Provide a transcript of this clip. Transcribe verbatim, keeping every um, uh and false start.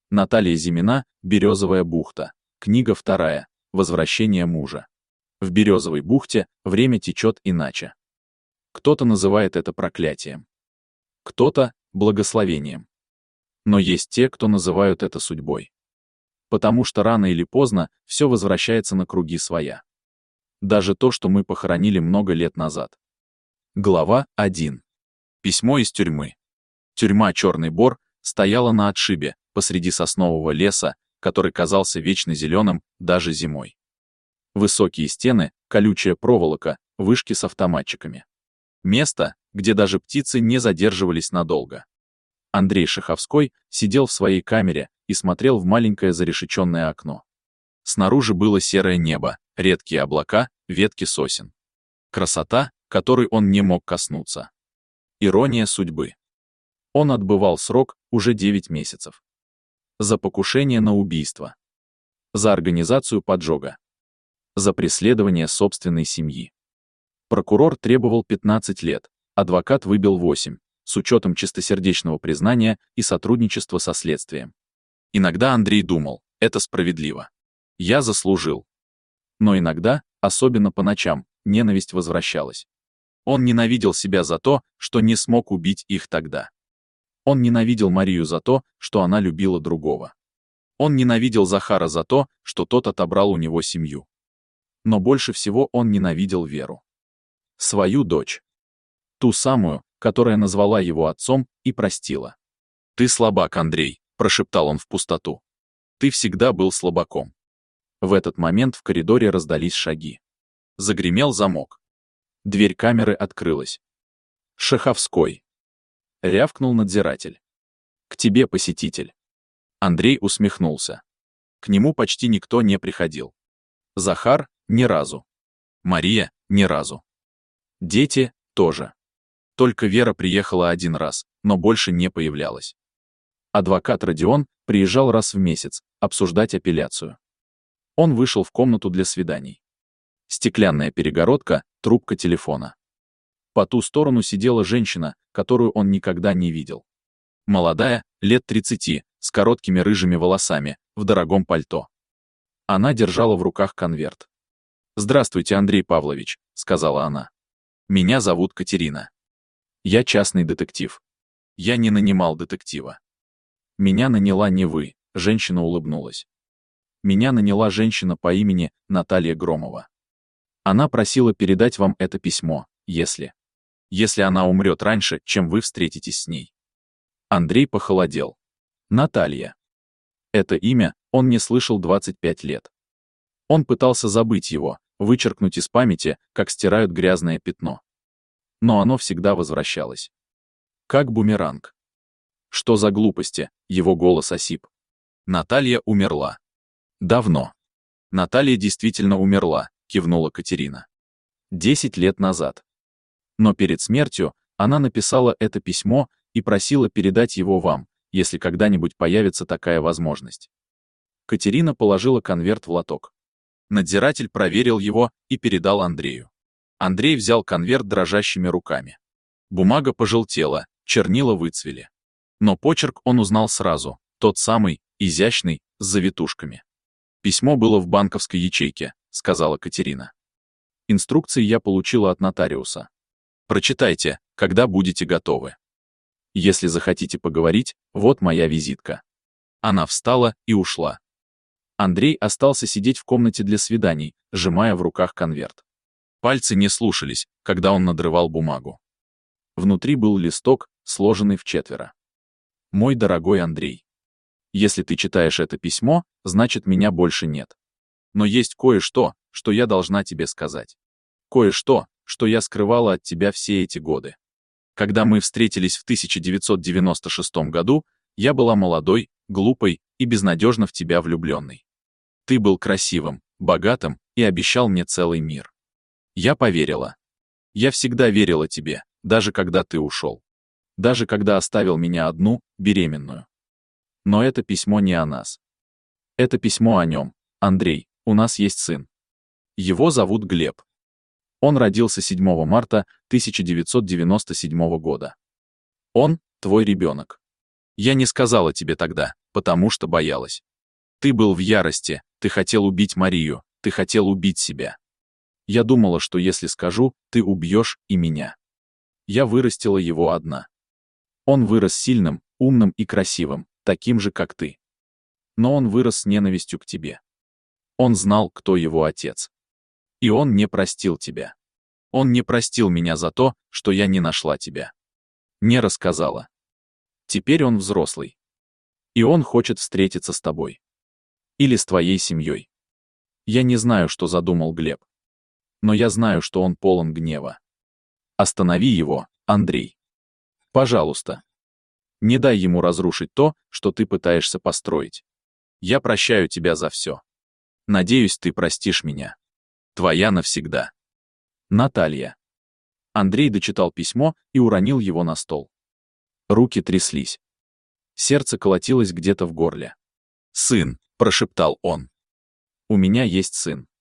Наталья Зимина, «Березовая бухта». Книга вторая. Возвращение мужа. В Березовой бухте время течет иначе. Кто-то называет это проклятием. Кто-то — благословением. Но есть те, кто называют это судьбой. Потому что рано или поздно все возвращается на круги своя. Даже то, что мы похоронили много лет назад. Глава один. Письмо из тюрьмы. Тюрьма «Черный Бор» стояла на отшибе, посреди соснового леса, который казался вечно зеленым даже зимой. Высокие стены, колючая проволока, вышки с автоматчиками. Место, где даже птицы не задерживались надолго. Андрей Шаховской сидел в своей камере и смотрел в маленькое зарешеченное окно. Снаружи было серое небо, редкие облака, ветки сосен. Красота, которой он не мог коснуться. Ирония судьбы. Он отбывал срок уже девять месяцев. За покушение на убийство. За организацию поджога. За преследование собственной семьи. Прокурор требовал пятнадцать лет, адвокат выбил восемь, с учетом чистосердечного признания и сотрудничества со следствием. Иногда Андрей думал, это справедливо. Я заслужил. Но иногда, особенно по ночам, ненависть возвращалась. Он ненавидел себя за то, что не смог убить их тогда. Он ненавидел Марию за то, что она любила другого. Он ненавидел Захара за то, что тот отобрал у него семью. Но больше всего он ненавидел Веру. Свою дочь. Ту самую, которая назвала его отцом и простила. «Ты слабак, Андрей», — прошептал он в пустоту. «Ты всегда был слабаком». В этот момент в коридоре раздались шаги. Загремел замок. Дверь камеры открылась. «Шаховской», — рявкнул надзиратель. «К тебе, посетитель». Андрей усмехнулся. К нему почти никто не приходил. Захар — ни разу. Мария — ни разу. Дети — тоже. Только Вера приехала один раз, но больше не появлялась. Адвокат Родион приезжал раз в месяц, обсуждать апелляцию. Он вышел в комнату для свиданий. Стеклянная перегородка, трубка телефона. По ту сторону сидела женщина, которую он никогда не видел. Молодая, лет тридцати, с короткими рыжими волосами, в дорогом пальто. Она держала в руках конверт. «Здравствуйте, Андрей Павлович», — сказала она. «Меня зовут Катерина. Я частный детектив. Я не нанимал детектива. Меня наняла не вы», — женщина улыбнулась. «Меня наняла женщина по имени Наталья Громова. Она просила передать вам это письмо, если... если она умрет раньше, чем вы встретитесь с ней». Андрей похолодел. Наталья. Это имя он не слышал двадцать пять лет. Он пытался забыть его, вычеркнуть из памяти, как стирают грязное пятно. Но оно всегда возвращалось. Как бумеранг. Что за глупости, его голос осип. Наталья умерла. Давно. Наталья действительно умерла, кивнула Катерина. Десять лет назад. Но перед смертью она написала это письмо и просила передать его вам, если когда-нибудь появится такая возможность. Катерина положила конверт в лоток. Надзиратель проверил его и передал Андрею. Андрей взял конверт дрожащими руками. Бумага пожелтела, чернила выцвели. Но почерк он узнал сразу, тот самый, изящный, с завитушками. «Письмо было в банковской ячейке», — сказала Катерина. «Инструкции я получила от нотариуса. Прочитайте, когда будете готовы. Если захотите поговорить, вот моя визитка». Она встала и ушла. Андрей остался сидеть в комнате для свиданий, сжимая в руках конверт. Пальцы не слушались, когда он надрывал бумагу. Внутри был листок, сложенный вчетверо. «Мой дорогой Андрей, если ты читаешь это письмо, значит, меня больше нет. Но есть кое-что, что я должна тебе сказать. Кое-что, что я скрывала от тебя все эти годы. Когда мы встретились в тысяча девятьсот девяносто шестом году, я была молодой, глупой и безнадежно в тебя влюбленной. Ты был красивым, богатым и обещал мне целый мир. Я поверила. Я всегда верила тебе, даже когда ты ушел. Даже когда оставил меня одну, беременную. Но это письмо не о нас. Это письмо о нем. Андрей, у нас есть сын. Его зовут Глеб. Он родился седьмого марта тысяча девятьсот девяносто седьмого года. Он — твой ребенок. Я не сказала тебе тогда, Потому что боялась. Ты был в ярости, ты хотел убить Марию, ты хотел убить себя. Я думала, что если скажу, ты убьешь и меня. Я вырастила его одна. Он вырос сильным, умным и красивым, таким же, как ты. Но он вырос с ненавистью к тебе. Он знал, кто его отец. И он не простил тебя. Он не простил меня за то, что я не нашла тебя. Не рассказала. Теперь он взрослый. И он хочет встретиться с тобой. Или с твоей семьей. Я не знаю, что задумал Глеб. Но я знаю, что он полон гнева. Останови его, Андрей. Пожалуйста. Не дай ему разрушить то, что ты пытаешься построить. Я прощаю тебя за все. Надеюсь, ты простишь меня. Твоя навсегда. Наталья. Андрей дочитал письмо и уронил его на стол. Руки тряслись. Сердце колотилось где-то в горле. «Сын», — прошептал он. «У меня есть сын.